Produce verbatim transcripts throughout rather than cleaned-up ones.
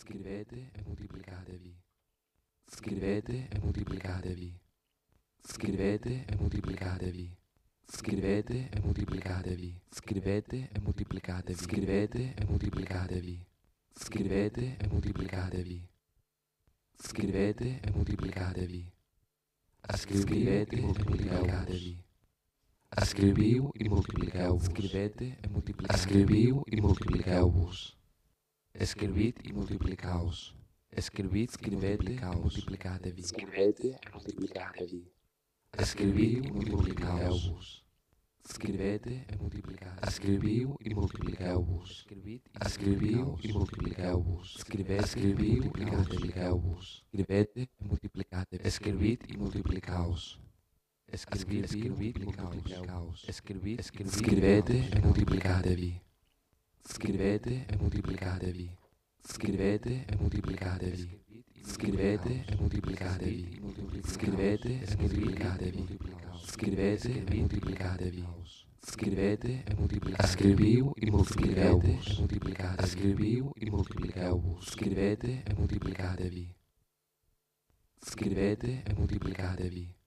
Scrivete e moltiplicatevi. Scrivete e moltiplicatevi. Scrivete e moltiplicatevi. Scrivete e moltiplicatevi. Scrivete e moltiplicatevi. Scrivete e moltiplicatevi. Scrivete e moltiplicatevi. Scrivete e moltiplicatevi. Escrivete e multiplicatevi. Escriviu i multipliqueu-vos. Escrivete e multipliqueu. Escriviu i multipliqueu-vos. Escrivit i multiplicaus. Escrivit, escrivete e multiplicatevi. Escrivete e multiplicatevi. Escriviu i multipliqueu-vos. Escrivete e multiplicatevi. Escriviu i multipliqueu-vos. Escriviu i multipliqueu-vos. Escriviu i multipliqueu-vos. Escrivete e multiplicatevi. Escrivit i multiplicaus. Escrivit i multiplicaus. Escrivit, escrivete e multiplicatevi. Scrivete e moltiplicatevi. Scrivete e moltiplicatevi. Scrivete e moltiplicatevi. Scrivete e moltiplicatevi. Scrivete e moltiplicatevi. Scrivete e moltiplicatevi. Escriviu i multipliqueu-vos. Escriviu i multipliqueu-vos. Scrivete e moltiplicatevi. Scrivete e moltiplicatevi.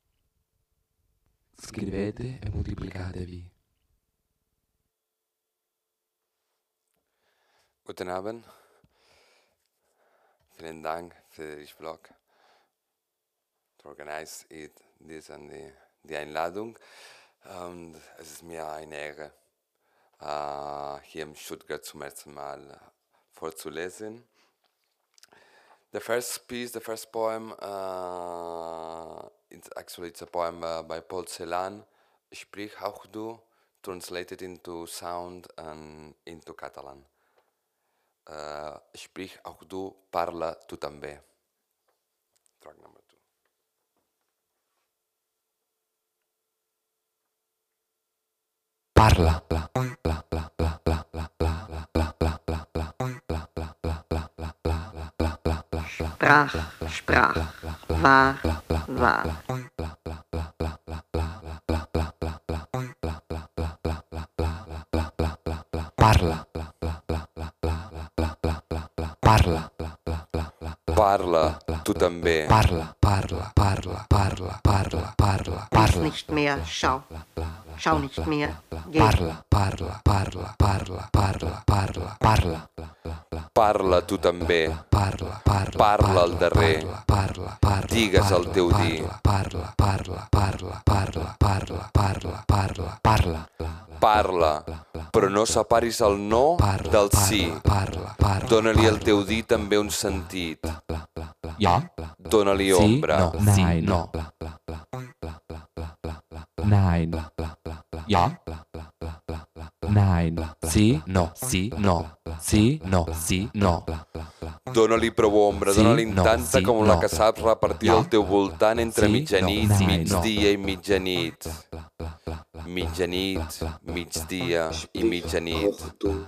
Scrivete e moltiplicatevi. Guten Abend. Vielen Dank für den Blog, to organize it, this and die, die Einladung. Und es ist mir eine Ehre, uh, hier in Stuttgart zum ersten Mal vorzulesen. The first piece, the first poem, uh, it's actually it's a poem uh, by Paul Celan, Sprich auch du, translated into sound and into Catalan. Uh, sprich auch du, parla tu també. Track number two. Parla. Sprach, sprach, war, war. Parla. Parla. Parla tu també. Parla, parla, parla, parla, parla, parla, Lies parla. nicht mehr, schau. Schau nicht mehr, geh. Parla, parla, parla, parla, parla, parla, parla. Parla tu també. Parla, parla, Parla al darrer. parla, parla, Digues el teu dir. Parla, parla, parla, parla, parla, parla, parla, parla. Parla, però no separis el no del sí. Parla, parla. Dóna-li al teu dir també un sentit. Ja? Dóna-li Sí, ombra. no, nein, no. Nein. Ja? Nein. Sí, no, sí, no. Sí, no, sí, no. Dóna-li prou ombra, Sí, dóna-li no, tanta sí, com la no. que saps repartir Ja? al teu voltant entre Sí, mitjanit, no, nein, migdia i mitjanit. Mitjanit, migdia i mitjanit.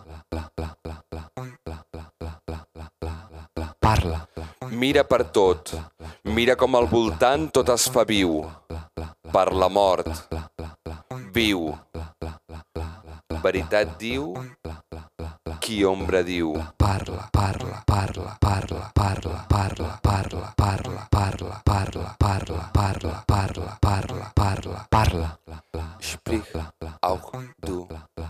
Parla. Mira per tot, mira com al voltant tot es fa viu. Per la mort, viu. Veritat diu, qui ombra diu. Parla, parla, parla, parla, parla, parla, parla, parla, parla, parla, parla, parla, parla, parla, parla, parla. Sprich auch du.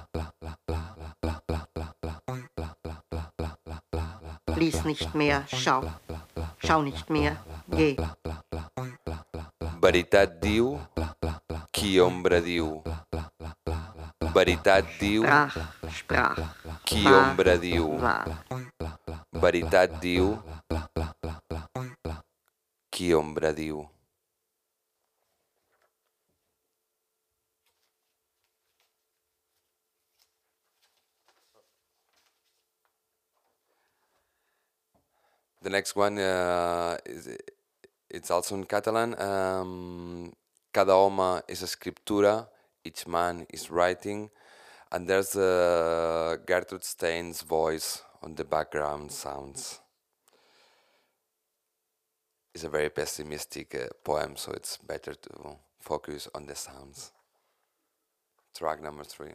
Lies nicht mehr, schau. Schau nicht mehr, geh. Veritat diu, qui ombra diu. Veritat diu, Sprach, sprach, qui war, ombra diu. war. Veritat diu, qui ombra diu. The next one uh, is it's also in Catalan. Um, Cada home és escriptura, each man is writing, and there's uh, Gertrude Stein's voice on the background sounds. It's a very pessimistic uh, poem, so it's better to focus on the sounds. Track number three.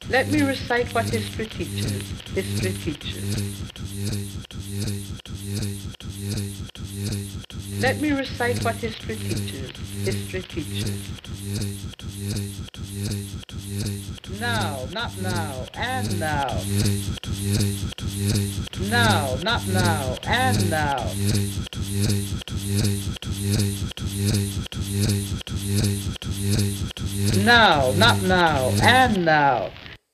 Let me recite what history teaches. History teaches. Let me recite what history teaches. History teaches. Now, not now, and now. Now, not now, and now. Now, not now, and now.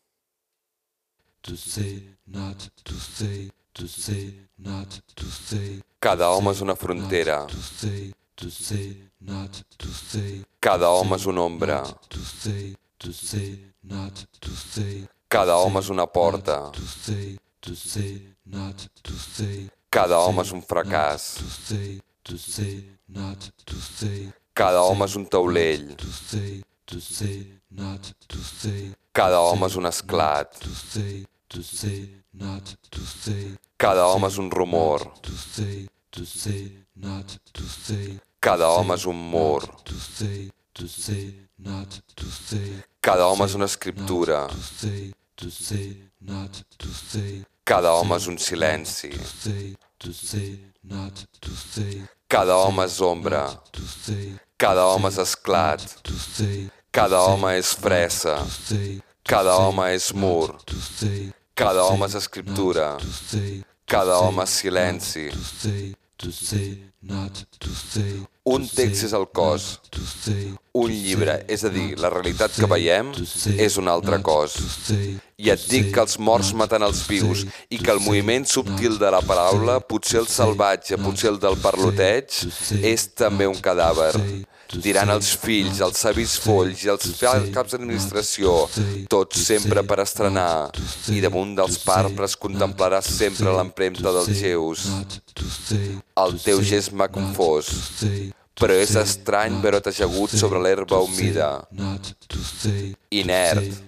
To say, not to say, to say, not to say. Cada home és una frontera. To say, to say, not to say. Cada home és una ombra. To say, to say, not to say. Cada home és una porta. To say, to say, not to say. Cada home és un fracàs. To say, to say, not to say. Cada home és un taulell. To say, to say, not to say. Cada home és un esclat. To say, to say, not to say. Cada home és un rumor. To say, to say, not to say. Cada home és un mur. To say, to say, not to say. Cada home és una escriptura. To say, to say, not to say. Cada home és un silenci. To say, to say, not to say. Cada home és ombra. To say, Cada home és esclat. to say. Cada home és fressa. To say, Cada home és mur. to say. Cada home és escriptura. To say, Cada home és silenci. to say, to say, not to say. Un text és el cos. To say, Un llibre, és a dir, la realitat que veiem, és un altre cos. I et dic que els morts maten els vius i que el moviment subtil de la paraula, potser el salvatge, potser el del parloteig, és també un cadàver. Diran els fills, els savis folls i els caps d'administració, tots sempre per estrenar, i damunt dels parbres contemplaràs sempre l'empremta dels geus. El teu gest m'ha confós, però és estrany veure't ajagut sobre l'herba humida, inert,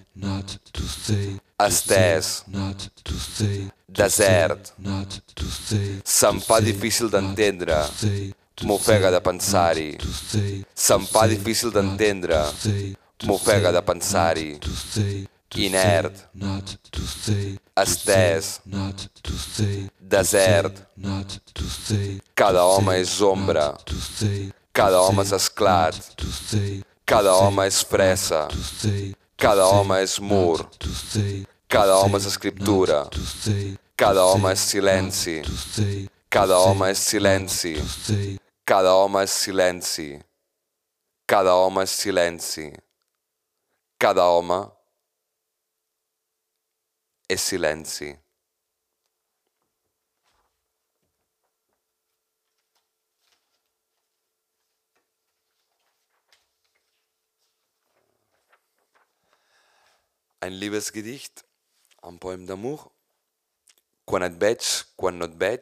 estès, desert. Se'm fa difícil d'entendre, m'ofega de pensar-hi. Se'm fa difícil d'entendre, m'ofega de pensar-hi. Inert, estès, desert. Cada home és ombra, cada home és esclat, cada home és fressa, cada home és mur, cada home és escriptura, cada home és silenci, cada home és silenci, cada home és silenci, cada home és silenci, cada home és silenci. Ein Liebesgedicht, un poème d'amour. Quan et veig, quan no et veig.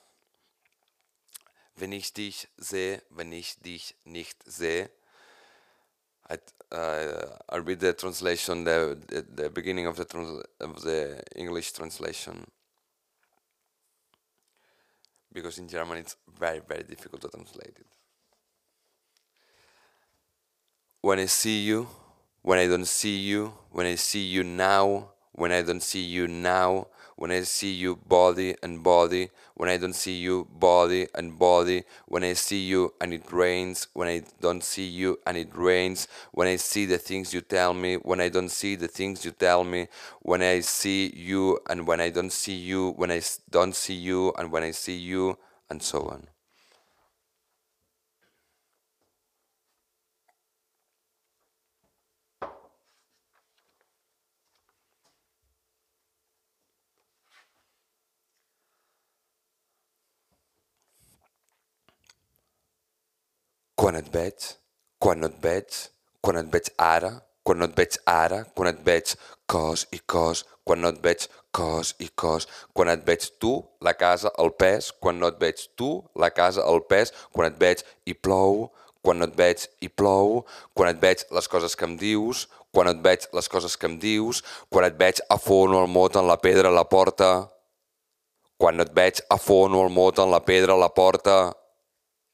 Wenn ich dich sehe, wenn ich dich nicht sehe. I, uh, I'll read the translation, the, the, the beginning of the, trans of the English translation. Because in German it's very, very difficult to translate it. When I see you, when I don't see you, when I see you now, when I don't see you now, when I see you body and body, when I don't see you body and body, when I see you and it rains, when I don't see you and it rains, when I see the things you tell me, when I don't see the things you tell me, when I see you and when I don't see you, when I don't see you and when I see you, and so on. Quan et veig, quan no et veig, quan et veig ara, quan no et veig ara, quan et veig cos i cos, quan no et veig cos i cos, quan et veig tu, la casa, el pes, quan no et veig tu, la casa, el pes, quan et veig i plou, quan no et veig i plou, quan et veig les coses que em dius, quan et veig les coses que em dius, quan et veig afono el mot en la pedra a la porta, quan no et veig afono el mot en la pedra a la porta,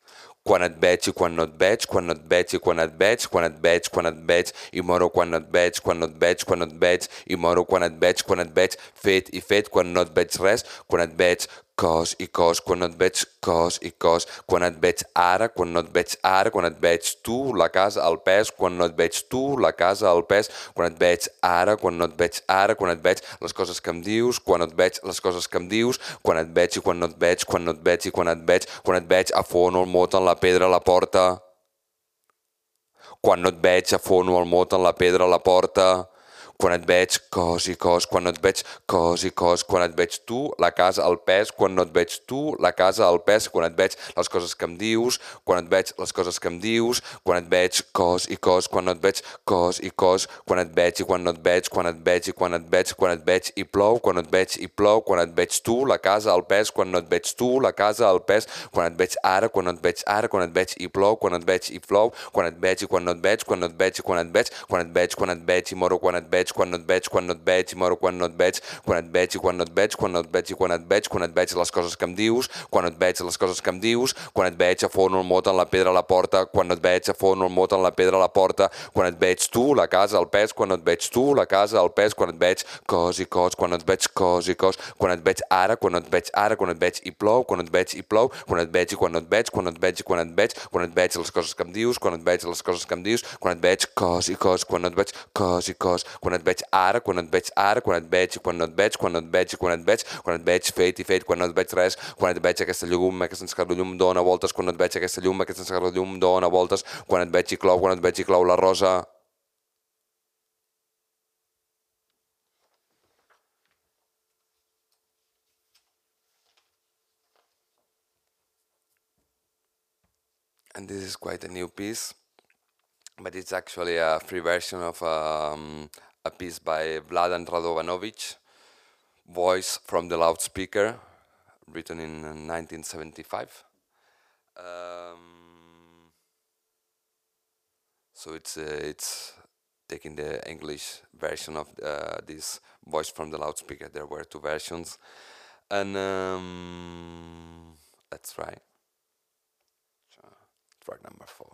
quan et veig i quan no et veig, quan no et veig i quan et veig, quan et veig, quan et veig i moro quan no et veig, quan no et veig, quan no et veig i moro quan et veig, quan et veig fet i fet, quan no et veig res, quan et veig cos i cos, quan no et veig cos i cos, quan et veig ara, quan no et veig ara, quan et veig tu, la casa, el pes, quan no et veig tu, la casa, el pes, quan et veig ara, quan no et veig ara, quan et veig les coses que em dius, quan no et veig les coses que em dius, quan et veig i quan no et veig, quan no et veig i quan et veig, quan et veig afono el mot en la pedra a la porta, quan no et veig afono el mot en la pedra a la porta, quan et veig cos i cos, quan no et veig cos i cos, quan et veig tu, la casa, el pes, quan no et veig tu, la casa, el pes, quan et veig les coses que em dius, quan et veig les coses que em dius, quan et veig cos i cos, quan no et veig cos i cos, quan et veig i quan no et veig, quan et veig i quan et veig, quan et veig i plou, quan et veig i plou, quan et veig tu, la casa, el pes, quan no et veig tu, la casa, el pes, quan et veig ara, quan no et veig ara, quan et veig i plou, quan et veig i plou, quan et veig i quan no et veig, quan no et veig i quan et veig, quan et veig, quan et veig i moro quan et veig, quan no et veig, quan no et veig i moro quan no et veig, quan et veig i quan no et veig, quan no et veig i quan et veig, quan et veig les coses que em dius, quan no et veig les coses que em dius, quan et veig afono el mot en la pedra a la porta, quan no et veig afono el mot en la pedra a la porta, quan et veig tu, la casa, el pes, quan no et veig tu, la casa, el pes, quan et veig cos i cos, quan no et veig cos i cos, quan et veig ara, quan no et veig ara, quan et veig i plou, quan et veig i plou, quan et veig i quan no et veig, quan no et veig i quan et veig, quan et veig les coses que em dius, quan et veig les coses que em dius, quan et veig cos i cos, quan no et veig cos i cos, quan et veig ara, quan no et veig ara, quan et veig i quan no et veig, quan no et veig i quan et veig, quan et veig fet i fet, quan no et veig res, quan et veig aquesta llum, aquesta escarra llum dona voltes, quan no et veig aquesta llum, aquesta escarra llum dona voltes, quan et veig i clou, quan et veig i clou la rosa. And this is quite a new piece, but it's actually a free version of um, a piece by Vladan Radovanovic, Voice from the Loudspeaker, written in nineteen seventy-five. Um, so it's uh, it's taking the English version of uh, this Voice from the Loudspeaker. There were two versions, and um, let's try. Track number four.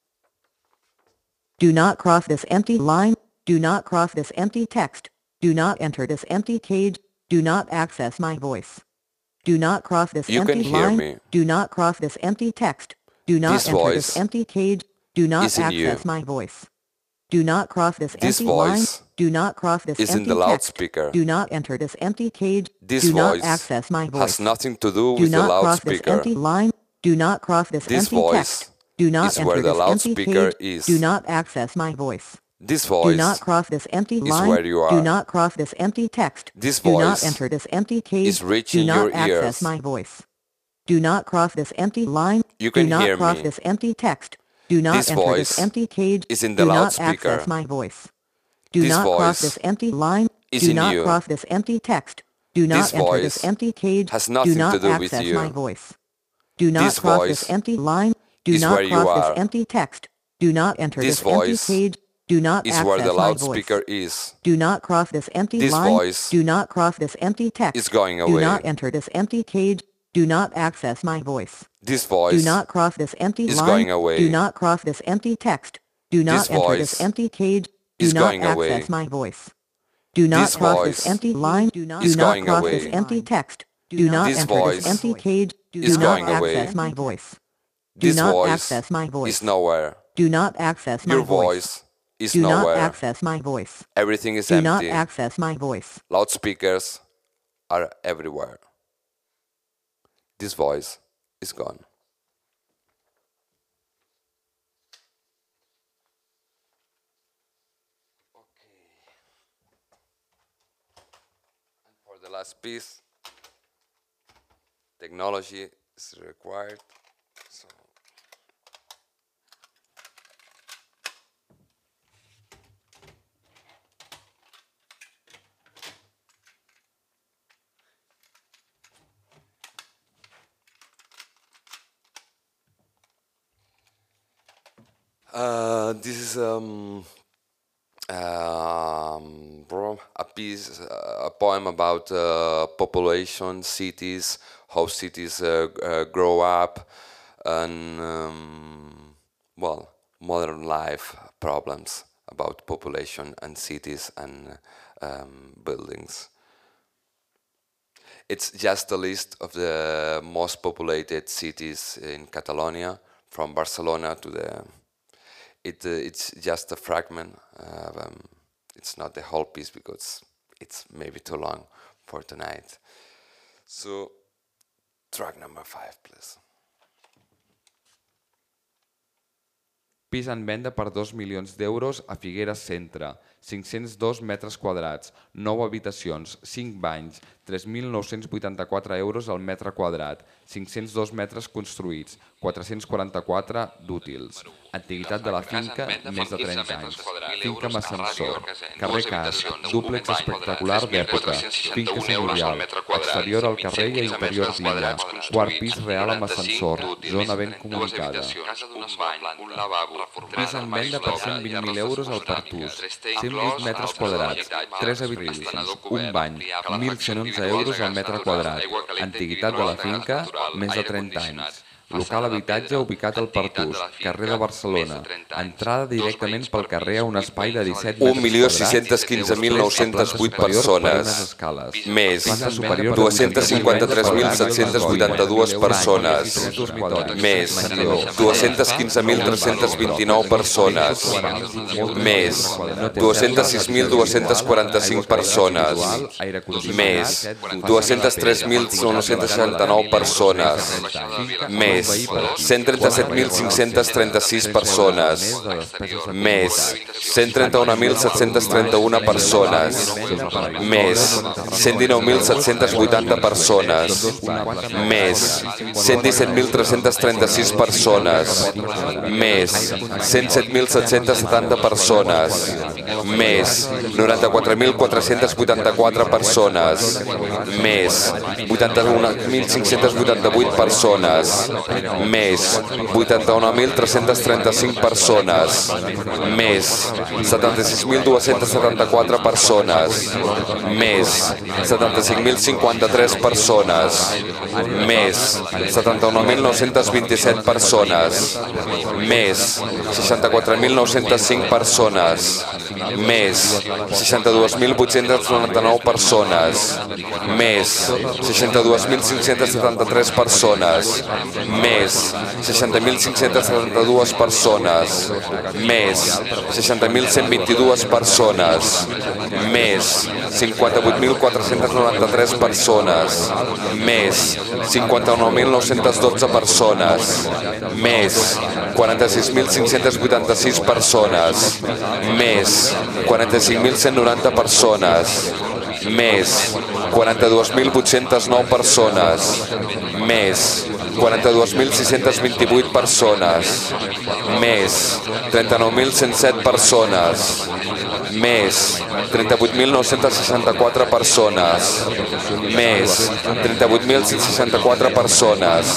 Do not cross this empty line. Do not cross this empty text. Do not enter this empty cage. Do not access my voice. Do not cross this You empty can hear line. me. Do not cross this empty text. Do not This enter voice this empty cage. Do not is in you. access my voice. Do not cross this, This empty line. voice Do not cross this is in empty the text. loudspeaker. Do not enter this empty cage. This Do not voice access my voice. has nothing to do Do with the not cross this loudspeaker. empty line. Do not cross this, This empty voice text. Do not is enter where the this empty loudspeaker cage. is. Do not access my voice. This Do voice not cross this empty is line. where you are. Do not cross this empty text. This Do not voice enter this empty cage. is reaching Do not your access ears. my voice. Do not cross this empty line. You Do can not hear cross me. this empty text. Do not This enter voice this empty cage. is in the Do not loudspeaker. access my voice. Do This not cross voice this empty line. is Do in not you. cross this empty text. Do not This enter this voice empty cage. has nothing do not to do with access you. my voice. Do not This cross voice this empty line. Do is not where you cross are. this empty text. Do not enter This this, empty voice cage. Do not is access where the my loudspeaker voice. is. Do not cross this empty This line. voice Do not cross this empty text. is going Do away. not enter this empty cage. Do not access my voice. This voice Do not cross this empty is line. going away. Do not cross this empty text. Do not This enter voice this empty cage. Do is not going access away. my voice. Do not This cross voice this empty line. Do not, is do not going cross away. this empty text. Do not This enter voice this empty cage. Do is not going away. access my voice. Do This not voice access my voice. is nowhere. Do not access my Your voice. voice is Do not nowhere. access my voice. Everything is Do not empty. access my voice. Loudspeakers are everywhere. This voice is gone. Okay. And for the last piece, technology is required. So Uh, this is um, um, bro, a piece, uh, a poem about uh, population, cities, how cities uh, uh, grow up, and, um, well, modern life problems about population and cities and um, buildings. It's just a list of the most populated cities in Catalonia, from Barcelona to the... It, uh, it's just a fragment. Uh, um, it's not the whole piece because it's maybe too long for tonight. So, track number five, please. Pis en venda per dos milions d'euros a Figueres Centre, cinc-cents dos metres quadrats, nou habitacions, cinc banys, tres mil nou-cents vuitanta-quatre euros al metre quadrat, cinc-cents dos metres construïts, quatre-cents quaranta-quatre d'útils. Antiguitat de la finca, més de trenta anys. Finca amb ascensor. Carrer Cas, dúplex espectacular d'època. Finca senyorial. Exterior al carrer i interior d'illa. Quart pis real amb ascensor. Zona ben comunicada. Pis en venda per cent vint mil euros al Pertús. cent vuit metres quadrats. tres habitacions. Un bany. mil cent onze euros al metre quadrat. Antiguitat de la finca, més de trenta anys. Local habitatge ubicat al Pertús, carrer de Barcelona. Entrada directament pel carrer a un espai de disset metres un milió sis-cents quinze mil nou-cents vuit persones. Més dos-cents cinquanta-tres mil set-cents vuitanta-dues persones. Més dos-cents quinze mil tres-cents vint-i-nou persones. Més dos-cents sis mil dos-cents quaranta-cinc persones. Més dos-cents tres mil nou-cents seixanta-nou persones. Més cent trenta-set mil cinc-cents trenta-sis persones. Més cent trenta-un mil set-cents trenta-u persones. Més cent dinou mil set-cents vuitanta persones. Més cent disset mil tres-cents trenta-sis persones. Més cent set mil set-cents setanta persones. Més noranta-quatre mil quatre-cents vuitanta-quatre persones. Més vuitanta-un mil cinc-cents vuitanta-vuit persones. Més vuitanta-un mil tres-cents trenta-cinc persones. Més setanta-sis mil dos-cents setanta-quatre persones. Més setanta-cinc mil cinquanta-tres persones. Més setanta-un mil nou-cents vint-i-set persones. Més seixanta-quatre mil nou-cents cinc persones. Més seixanta-dos mil vuit-cents noranta-nou persones. Més seixanta-dos mil cinc-cents setanta-tres persones. Més seixanta mil cinc-cents setanta-dues persones. Més seixanta mil cent vint-i-dues persones. Més cinquanta-vuit mil quatre-cents noranta-tres persones. Més cinquanta-nou mil nou-cents dotze persones. Més quaranta-sis mil cinc-cents vuitanta-sis persones. Més quaranta-cinc mil cent noranta persones. Més quaranta-dos mil vuit-cents nou persones. Més quaranta-dos mil sis-cents vint-i-vuit persones. Més trenta-nou mil cent set persones. Més trenta-vuit mil nou-cents seixanta-quatre persones. Més trenta-vuit mil cent seixanta-quatre persones.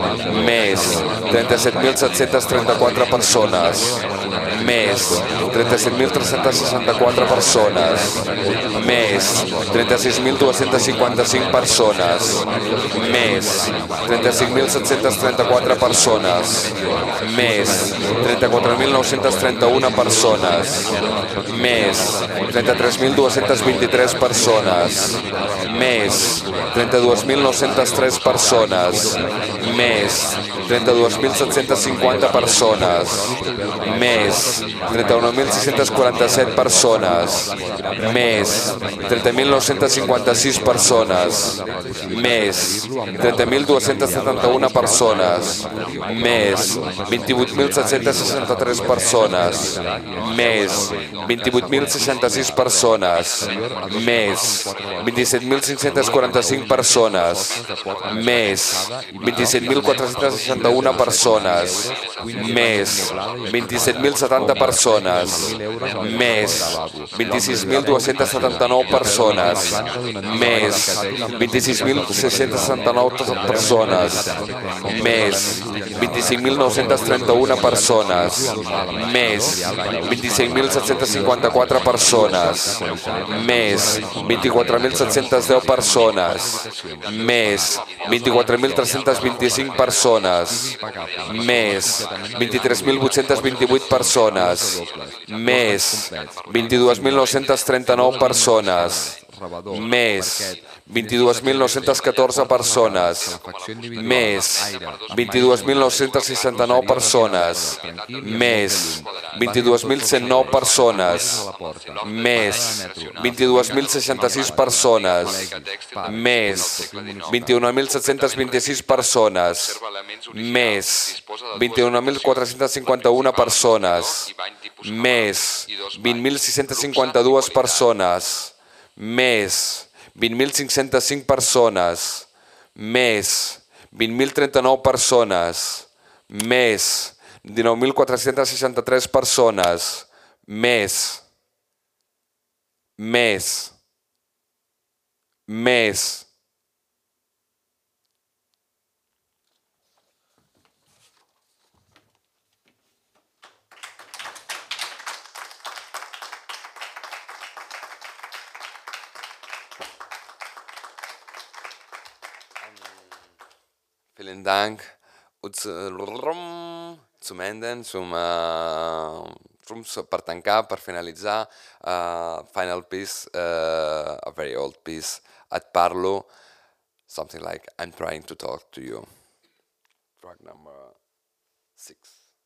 Més trenta-set mil set-cents trenta-quatre persones. Més trenta-set mil tres-cents seixanta-quatre persones. Més trenta-sis mil dos-cents cinquanta-cinc persones. Més trenta-cinc mil set-cents trenta-quatre persones. Més trenta-quatre mil nou-cents trenta-u persones. Més trenta-tres mil dos-cents vint-i-tres persones. Més trenta-dos mil nou-cents tres persones. Més trenta-dos mil set-cents cinquanta persones. Més trenta-un mil sis-cents quaranta-set persones. Més trenta mil nou-cents cinquanta-sis persones. Més trenta mil dos-cents setanta-u persones. Més vint-i-vuit mil set-cents seixanta-tres persones. Més vint-i-vuit mil seixanta-sis persones. Més vint-i-set mil cinc-cents quaranta-cinc persones. Més vint-i-set mil quatre-cents seixanta-u persones. Més vint-i-set mil setanta setanta persones, més vint-i-sis mil dues-centes setanta-nou persones, més vint-i-sis mil sis-centes seixanta-nou persones, més vint-i-cinc mil nou-cents trenta-u persones, més vint-i-cinc mil set-cents cinquanta-quatre persones, més vint-i-quatre mil set-cents deu persones, més vint-i-quatre mil tres-cents vint-i-cinc persones, més vint-i-tres mil vuit-cents vint-i-vuit persones, més vint-i-dos mil nou-cents trenta-nou persones, més vint-i-dos mil nou-cents catorze persones, més vint-i-dos mil nou-cents seixanta-nou persones, més vint-i-dos mil cent nou persones, més vint-i-dos mil seixanta-sis persones, més vint-i-un mil set-cents vint-i-sis persones, més vint-i-un mil quatre-cents cinquanta-u persones, més vint mil sis-cents cinquanta-dues persones, més vint mil cinc-cents cinc persones, més vint mil trenta-nou persones, més dinou mil quatre-cents seixanta-tres persones, més, més, més. Vielen Dank. Und zum Ende, zum, uh, per tancar, per finalitzar, uh, final piece, uh, a very old piece, Et parlo, something like I'm trying to talk to you. Track number six.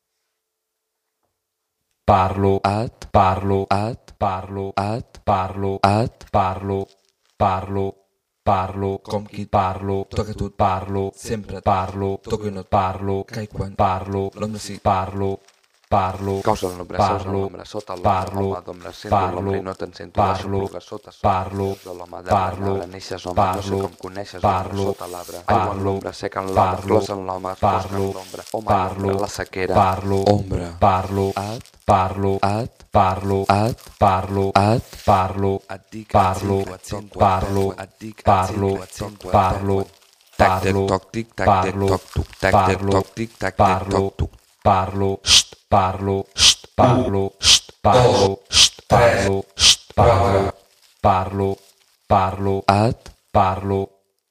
Parlo, et, parlo, et, parlo, et, parlo, et, parlo, parlo, parlo, com qui parlo, toca tot, parlo, sempre parlo, toco i no et parlo, cai quan parlo, l'ombra sí, parlo, parlo, Causa l'ombra, parlo, l'ombra sota l'ombra, parlo, home d'ombra, sento parlo, l'ombra i no te'n sento, parlo, l'aixopluga sota, parlo, sota l'home de parlo, l'arbre, neixes ombra, no sé parlo, com coneixes parlo, l'ombra sota l'arbre, aigua en parlo, l'ombra, seca en l'ombra, parlo, flors en l'home, flors en l'ombra, home en parlo, l'ombra, la sequera, parlo, ombra, parlo, et, parlo, et, parlo, et, parlo, et, parlo, et dic, parlo, et sento, parlo, et dic, parlo, et sento, parlo, tac, tic, parlo, toc, tic, tac, tic, parlo, toc, tuc, tac, tic, parlo, toc, tic, tac, tic, parlo, toc, tuc. parlo, parlo, parlo, parlo, parlo, parlo, parlo, parlo, et, parlo.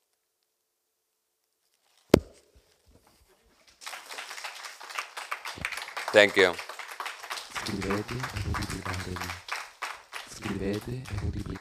Thank you. Scrivete e moltiplicate. Scrivete e moltiplicate.